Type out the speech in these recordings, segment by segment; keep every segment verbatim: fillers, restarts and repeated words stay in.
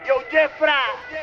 Yo Jeffra,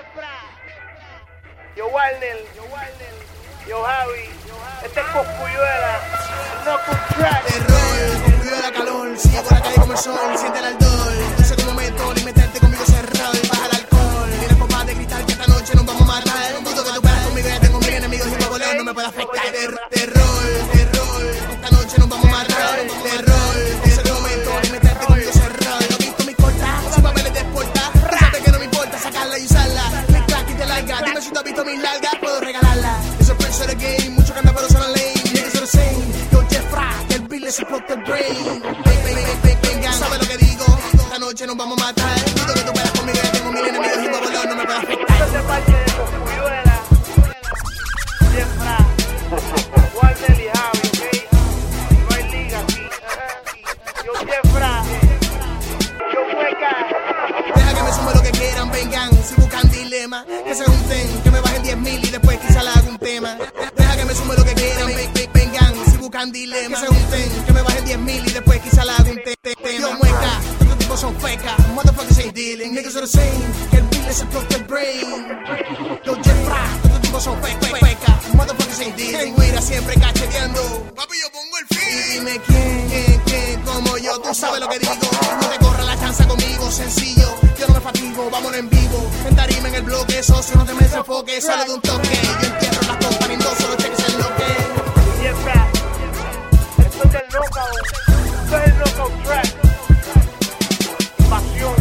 yo Warner, yo Javi, este es Cosculluela, no contract. Terror, Cosculluela calor, sigue por la calle como el sol, siente el ardor. No sé cómo momento, ni meterte conmigo cerrado y baja el alcohol. Mira copas de cristal que esta noche nos vamos a matar. No dudo que tú puedas conmigo, ya tengo mil enemigos y huevo león no me puede afectar. Ter terror, terror, esta noche nos vamos a matar. Terror, no sé cómo momento, ni meterte conmigo cerrado. No he visto mi corta, sin papeles de exporta. Sabes que no me importa sacarla y usarla. Me clack y te larga, dime si tú has visto mis largas, puedo regalarla. Eso es precio de game, mucho canta pero son lame. Niggas are the same, yo Jeffra, que el beat les explota el brain. Ven, ven, ven, ven, venga, ¿sabes lo que digo? Esta noche nos vamos a matar. Dudo que tú puedas conmigo, ya tengo mil enemigos y huevo león no me puede afectar. Esto es parte de Cosculluela, Jeffra, Warner y Javi, ¿ok? No hay liga aquí. Yo Jeffra, yo Hueca. Deja que me sume lo que quieran, vengan, si buscan dilema, que se junten, que me bajen diez mil y después quizá le haga un tema. Deja que me sume lo que quieran, ven, ven, vengan, si buscan dilema, que se junten, que me bajen diez mil y después quizá le haga un te te tema. Yo mueca, estos tipos son fecas, motherfuckers ain't dealing, niggas are the same, que el beat les explota el brain. Yo Jeffra, estos tipos son fecas, fecas, motherfuckers ain't dealing, güira siempre cacheteando, papi yo pongo el fin. Y dime quién, quién, quién, como yo, tú sabes lo que digo, no te corras la chanza conmigo, sencillo. Yo no me fatigo, vámonos en vivo. En tarima, en el bloque, socio, no te me desenfoques, solo de un toque. Yo entierro las copas, en dos, solo cheques el bloque. Jeffra, esto es del knockout, esto es el knockout track. Pasión.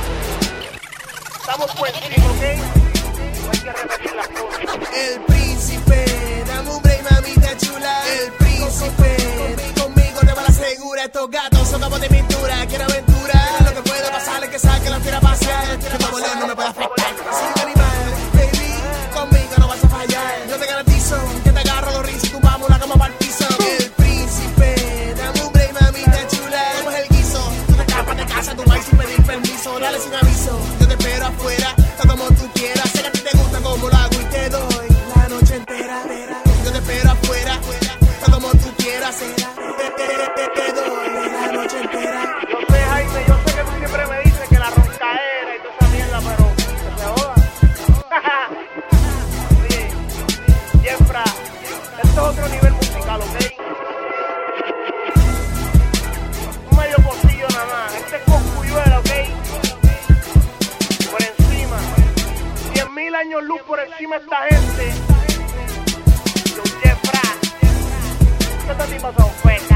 Estamos por encima, ¿ok? No hay que repetir las cosas. El príncipe, dame un break, mamita chula. El príncipe, conmigo te va la segura. Estos gatos son capos de pintura, quiero aventura. Lo que puede pasar es que saque la fiera pasar. Que tu bolón no me puede afectar. Soy un animal, baby, conmigo no vas a fallar. Yo te garantizo que te agarro los rins y tumbamos la cama para el piso. El príncipe, dame un break, mamita chula. ¿Cómo es el guiso? Tú te escapas de casa, tu maíz sin pedir permiso. Dale sin aviso, yo te espero afuera, todo como tú quieras. Sé que a ti te gusta como lo hago y te doy la noche entera. Yo te espero afuera, todo como tú quieras. Te, te, te, te, te doy la noche entera. Yo sé, Jaime, yo sé que tú siempre me dices que la roncaera y toda esa mierda, pero que se joda. Oye, Jeffra, esto es otro nivel musical, ¿ok? Un medio pocillo nada más. Este es Cosculluela, ¿ok? Por encima. Diez mil años luz por encima de esta gente. Yo Jeffra. Esta tipa son feca.